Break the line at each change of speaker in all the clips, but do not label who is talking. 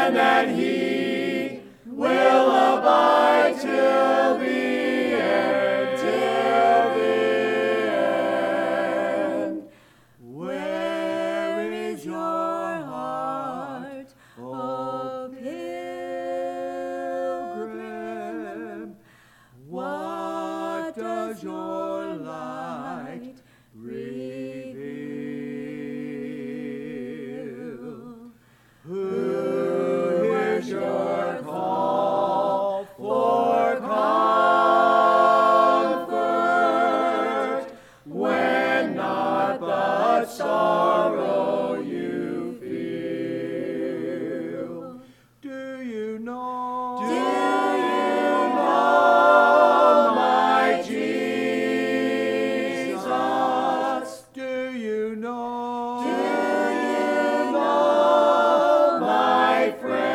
and that he will abide till the end, till the end. Where is your heart, O pilgrim? What does your light reveal? Who hears your call for comfort when not but sorrow you feel? Do you know? Do you know my Jesus? Do you know? Do you know my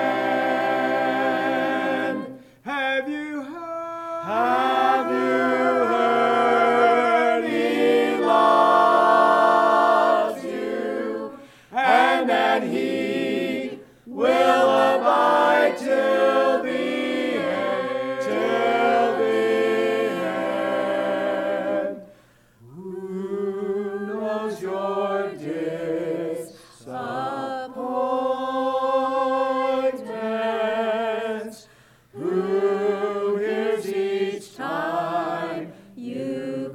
friend? Have you heard? Have you heard he loves you, and that he will abide till the end, till the end? Who knows your disappointments? Who hears each time you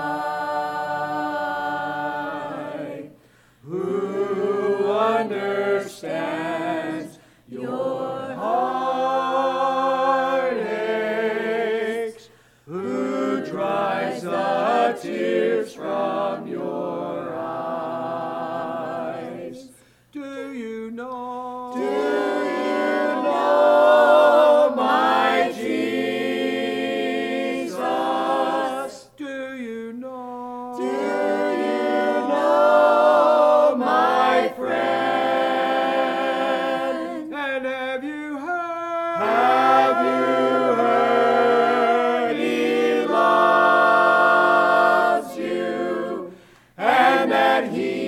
cry? Who understands your heartaches? Who dries the tears from your eyes? Do you know? Do you know my Jesus? Do you know? Do you know my friend? And have you heard? Have you heard he loves you, and that he